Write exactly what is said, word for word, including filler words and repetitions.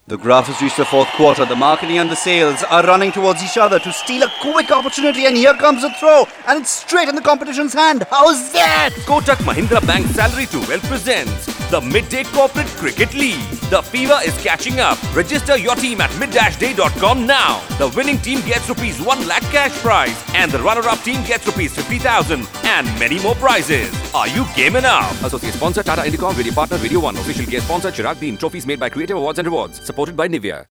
The graph has reached the fourth quarter. The marketing and the sales are running towards each other to steal a quick opportunity, and here comes a throw, and it's straight in the competition's hand. How's that? Kotak Mahindra Bank Salary to Wealth presents the Midday Corporate Cricket League. The fever is catching up. Register your team at mid dash day dot com now. The winning team gets rupees one lakh cash prize, and the runner-up team gets rupees fifty thousand and many more prizes. Are you game enough? Associate sponsor Tata Indicom, Radio Partner, Radio One. Official guest sponsor Chirag Dean. Trophies made by Creative Awards and Rewards. Supported by Nivea.